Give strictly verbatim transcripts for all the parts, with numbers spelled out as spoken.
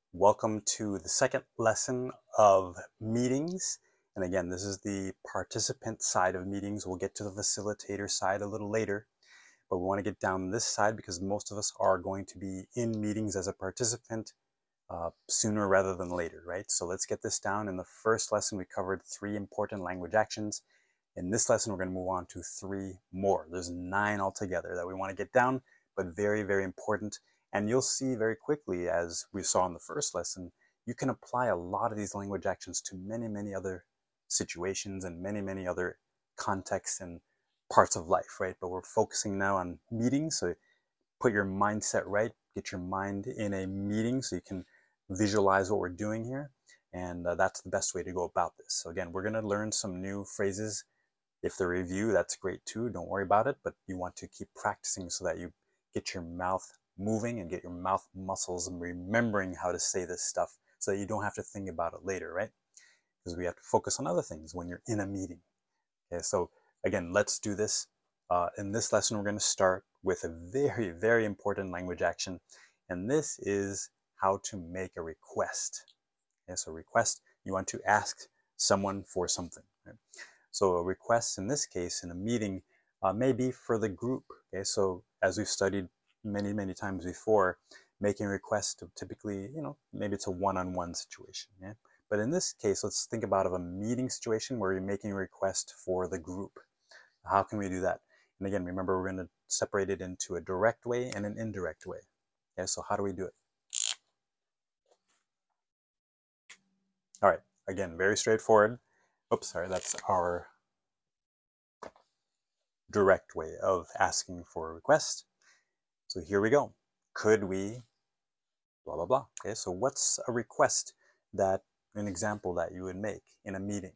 Welcome to the second lesson of meetings. And again, this is the participant side of meetings. We'll get to the facilitator side a little later, but we want to get down this side because most of us are going to be in meetings as a participant uh, sooner rather than later, right? So let's get this down. In the first lesson, we covered three important language actions. In this lesson, we're going to move on to three more. There's nine altogether that we want to get down, but very, very important. And you'll see very quickly, as we saw in the first lesson, you can apply a lot of these language actions to many, many other situations and many, many other contexts and parts of life, right? But we're focusing now on meetings. So put your mindset right, get your mind in a meeting so you can visualize what we're doing here. And uh, that's the best way to go about this. So again, we're going to learn some new phrases. If they're review, that's great too. Don't worry about it, but you want to keep practicing so that you get your mouth moving and get your mouth muscles and remembering how to say this stuff so that you don't have to think about it later, right? Because we have to focus on other things when you're in a meeting. Okay, so again, let's do this. Uh, in this lesson, we're going to start with a very, very important language action, and this is how to make a request. Okay, so request, you want to ask someone for something, right? So a request in this case, in a meeting, uh, may be for the group. Okay, so as we've studied many, many times before, making a request to typically, you know, maybe it's a one-on-one situation. Yeah? But in this case, let's think about of a meeting situation where you're making a request for the group. How can we do that? And again, remember, we're going to separate it into a direct way and an indirect way. Okay, so how do we do it? All right, again, very straightforward. Oops, sorry, that's our direct way of asking for a request. So here we go. Could we, blah, blah, blah. Okay, so what's a request that, an example that you would make in a meeting?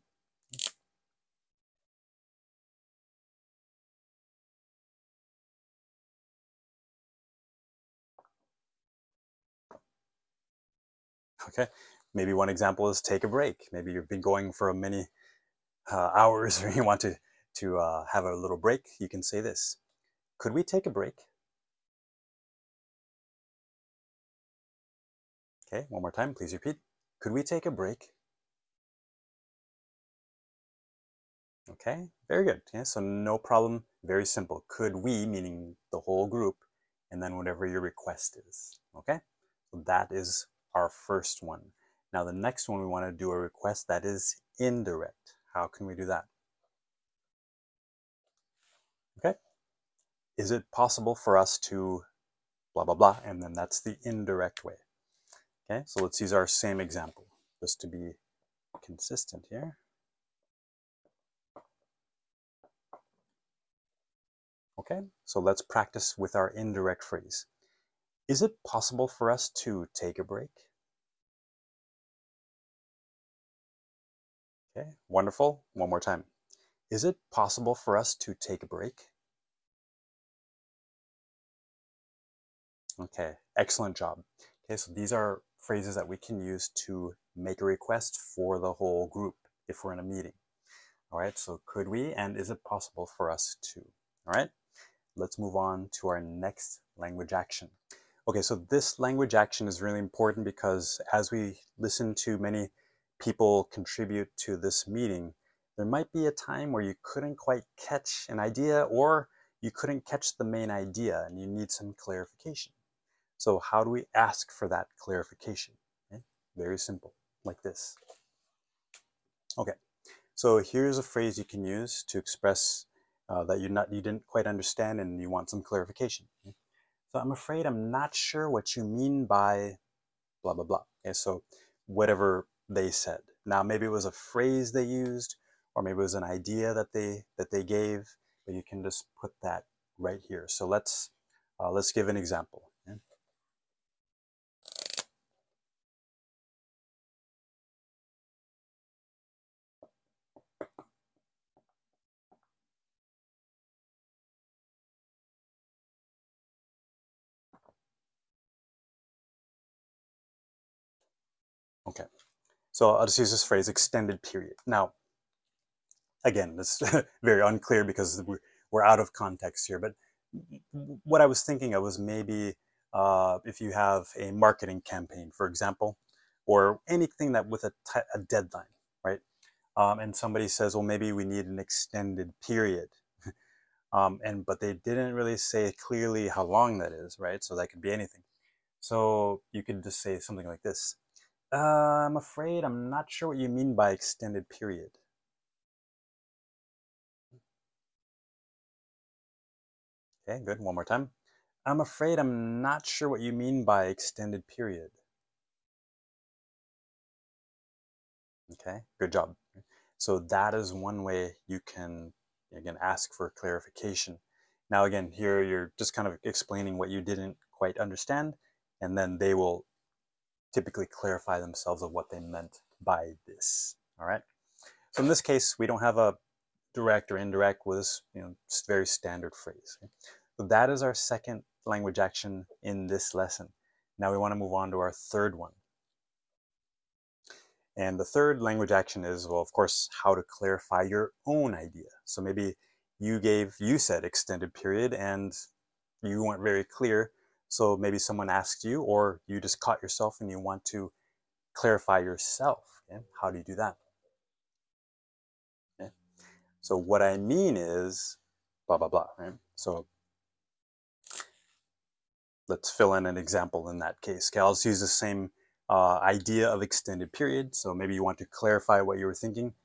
Okay, maybe one example is take a break. Maybe you've been going for many uh, hours or you want to, to uh, have a little break. You can say this. Could we take a break? Okay, one more time, please repeat. Could we take a break? Okay, very good. Yeah, so no problem, very simple. Could we, meaning the whole group, and then whatever your request is. Okay, so that is our first one. Now the next one, we want to do a request that is indirect. How can we do that? Okay, is it possible for us to blah, blah, blah, and then that's the indirect way. Okay, so let's use our same example just to be consistent here. Okay, so let's practice with our indirect phrase. Is it possible for us to take a break? Okay, wonderful. One more time. Is it possible for us to take a break? Okay, excellent job. Okay, so these are phrases that we can use to make a request for the whole group if we're in a meeting. All right, so could we, and is it possible for us to? All right, let's move on to our next language action. Okay, so this language action is really important because as we listen to many people contribute to this meeting, there might be a time where you couldn't quite catch an idea or you couldn't catch the main idea and you need some clarification. So how do we ask for that clarification? Okay? Very simple, like this. Okay, so here's a phrase you can use to express uh, that you're not, you didn't quite understand and you want some clarification. Okay? So I'm afraid I'm not sure what you mean by blah, blah, blah. Okay, so whatever they said. Now, maybe it was a phrase they used, or maybe it was an idea that they that they gave, but you can just put that right here. So let's uh, let's give an example. Okay? Okay. So I'll just use this phrase, extended period. Now, again, it's very unclear because we're, we're out of context here, but what I was thinking of was maybe uh, if you have a marketing campaign, for example, or anything that with a, a deadline, right? Um, and somebody says, well, maybe we need an extended period. Um, and but they didn't really say clearly how long that is, right? So that could be anything. So you could just say something like this. Uh, I'm afraid I'm not sure what you mean by extended period. Okay, good. One more time. I'm afraid I'm not sure what you mean by extended period. Okay, good job. So that is one way you can, again, ask for clarification. Now, again, here you're just kind of explaining what you didn't quite understand, and then they will typically clarify themselves of what they meant by this. All right. So in this case, we don't have a direct or indirect with this, you know, very standard phrase. So that is our second language action in this lesson. Now we want to move on to our third one. And the third language action is, well, of course, how to clarify your own idea. So maybe you gave, you said extended period and you weren't very clear. So maybe someone asked you, or you just caught yourself and you want to clarify yourself. Okay? How do you do that? Okay? So what I mean is blah, blah, blah, right? So let's fill in an example in that case. Okay, I'll just use the same uh, idea of extended period. So maybe you want to clarify what you were thinking.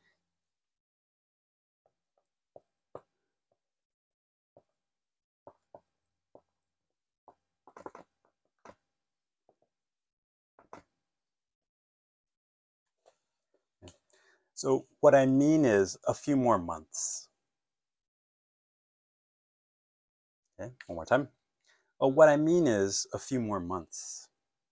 So what I mean is a few more months. Okay, one more time. Oh, what I mean is a few more months.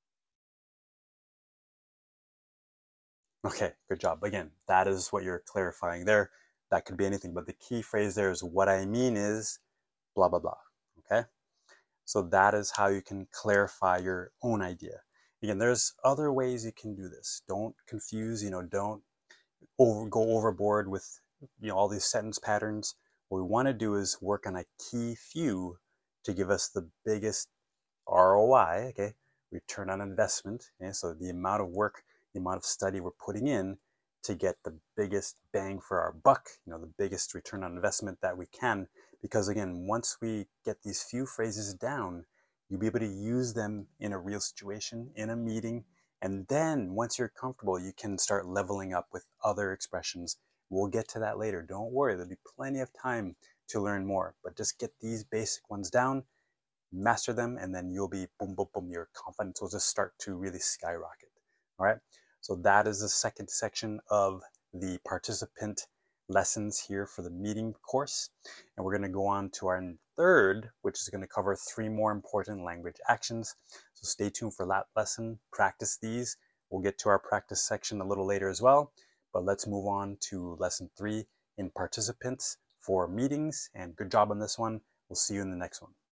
Okay, good job. Again, that is what you're clarifying there. That could be anything, but the key phrase there is what I mean is blah, blah, blah. Okay, so that is how you can clarify your own idea. Again, there's other ways you can do this. Don't confuse, you know, don't over, go overboard with, you know, all these sentence patterns. What we want to do is work on a key few to give us the biggest R O I, okay, return on investment. Okay? So the amount of work, the amount of study we're putting in to get the biggest bang for our buck, you know, the biggest return on investment that we can. Because again, once we get these few phrases down, you'll be able to use them in a real situation, in a meeting, and then once you're comfortable, you can start leveling up with other expressions. We'll get to that later. Don't worry, there'll be plenty of time to learn more, but just get these basic ones down, master them, and then you'll be boom, boom, boom. Your confidence will just start to really skyrocket. All right. So that is the second section of the participant lessons here for the meeting course. And we're going to go on to our third, which is going to cover three more important language actions. So stay tuned for that lesson. Practice these. We'll get to our practice section a little later as well. But let's move on to lesson three in participants for meetings. And good job on this one. We'll see you in the next one.